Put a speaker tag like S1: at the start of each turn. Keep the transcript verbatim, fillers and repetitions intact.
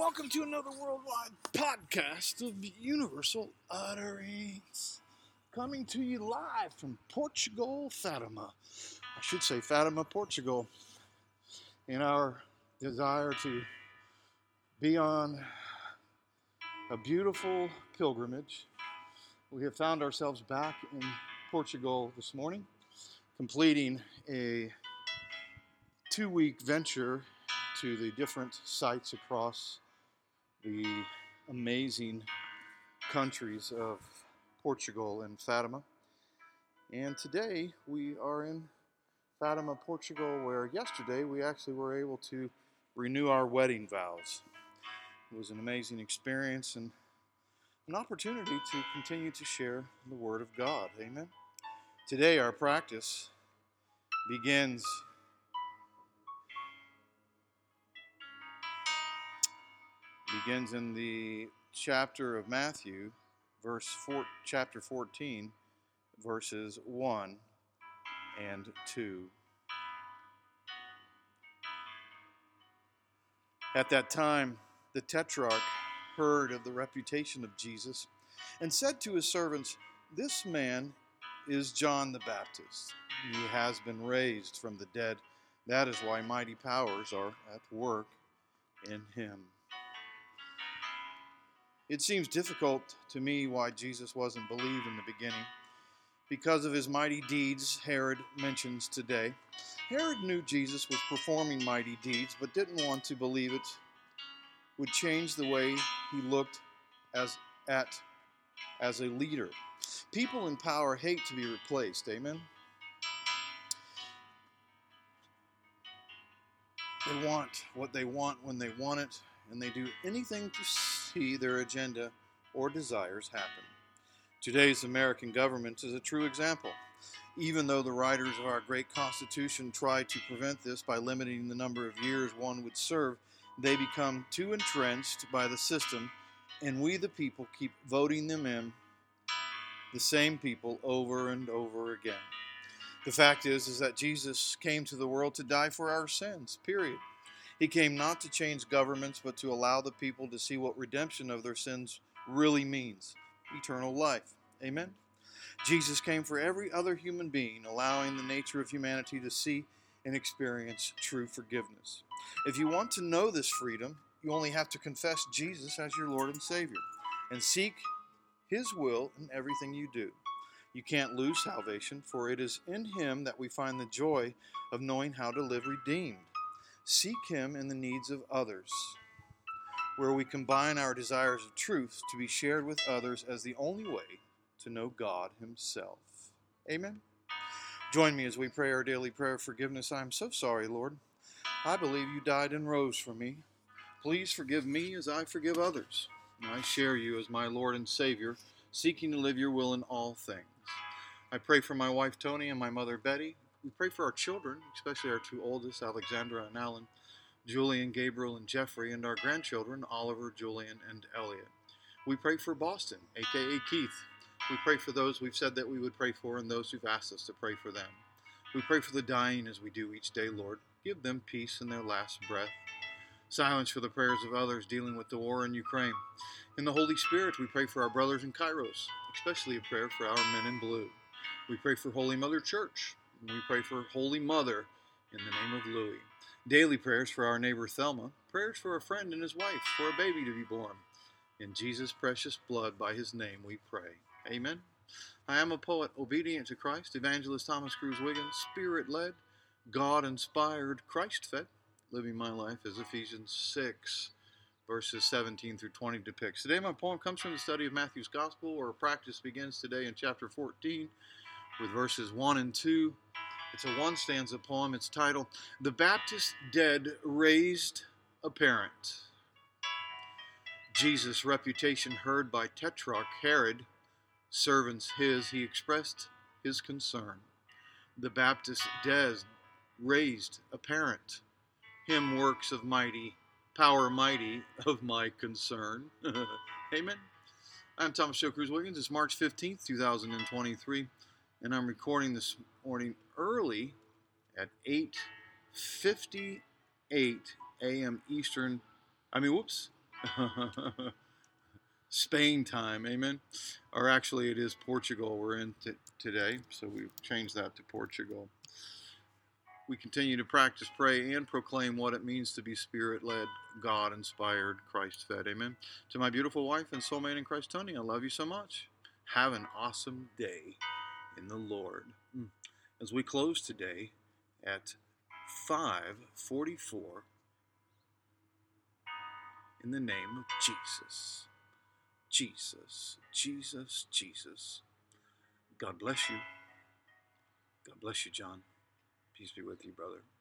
S1: welcome to another worldwide podcast of Universal Utterings. Coming to you live from Portugal, Fatima. I should say Fatima, Portugal. In our desire to be on a beautiful pilgrimage, we have found ourselves back in Portugal this morning, completing a two-week venture to the different sites across the amazing countries of Portugal and Fatima. And today we are in Fatima, Portugal, where yesterday we actually were able to renew our wedding vows. It was an amazing experience and an opportunity to continue to share the Word of God. Amen. Today our practice begins begins in the chapter of Matthew, verse four, chapter fourteen, verses one and two. At that time, the tetrarch heard of the reputation of Jesus and said to his servants, "This man is John the Baptist. He has been raised from the dead. That is why mighty powers are at work in him." It seems difficult to me why Jesus wasn't believed in the beginning. Because of his mighty deeds, Herod mentions today. Herod knew Jesus was performing mighty deeds, but didn't want to believe it would change the way he looked as at as a leader. People in power hate to be replaced, amen? They want what they want when they want it, and they do anything to see their agenda or desires happen. Today's American government is a true example. Even though the writers of our great Constitution tried to prevent this by limiting the number of years one would serve, they become too entrenched by the system, and we the people keep voting them in, the same people, over and over again. The fact is, is that Jesus came to the world to die for our sins, period. He came not to change governments, but to allow the people to see what redemption of their sins really means. Eternal life. Amen? Jesus came for every other human being, allowing the nature of humanity to see and experience true forgiveness. If you want to know this freedom, you only have to confess Jesus as your Lord and Savior and seek His will in everything you do. You can't lose salvation, for it is in Him that we find the joy of knowing how to live redeemed. Seek Him in the needs of others, where we combine our desires of truth to be shared with others as the only way to know God Himself. Amen? Join me as we pray our daily prayer of forgiveness. I am so sorry, Lord. I believe you died and rose for me. Please forgive me as I forgive others. And I share you as my Lord and Savior, seeking to live your will in all things. I pray for my wife, Tony, and my mother, Betty. We pray for our children, especially our two oldest, Alexandra and Alan, Julian, Gabriel, and Jeffrey, and our grandchildren, Oliver, Julian, and Elliot. We pray for Boston, a k a. Keith. We pray for those we've said that we would pray for and those who've asked us to pray for them. We pray for the dying as we do each day, Lord. Give them peace in their last breath. Silence for the prayers of others dealing with the war in Ukraine. In the Holy Spirit, we pray for our brothers in Kairos, especially a prayer for our men in blue. We pray for Holy Mother Church. And we pray for Holy Mother in the name of Louis. Daily prayers for our neighbor Thelma. Prayers for a friend and his wife, for a baby to be born. In Jesus' precious blood, by His name we pray. Amen. I am a poet, obedient to Christ, Evangelist Thomas Cruz Wiggins, Spirit-led, God-inspired, Christ-fed, living my life as Ephesians six, verses seventeen through twenty depicts. Today my poem comes from the study of Matthew's Gospel, where our practice begins today in chapter fourteen with verses one and two. It's a one-stanza poem. It's titled, "The Baptist Dead Raised Apparent." Jesus' reputation heard by Tetrarch Herod, servants his, he expressed his concern. The Baptist dead raised apparent, him works of mighty, power mighty of my concern. Amen. I'm Thomas Joe Cruz Wiggins. It's March fifteenth, two thousand twenty-three, and I'm recording this morning early at eight fifty-eight a.m. Eastern, I mean, whoops, Spain time, amen. Or actually, it is Portugal we're in t- today, so we've changed that to Portugal. We continue to practice, pray, and proclaim what it means to be Spirit-led, God-inspired, Christ-fed, amen. To my beautiful wife and soulmate in Christ, Tony, I love you so much. Have an awesome day in the Lord. As we close today at five forty-four, in the name of Jesus. Jesus, Jesus, Jesus. God bless you. God bless you, John. Peace be with you, brother.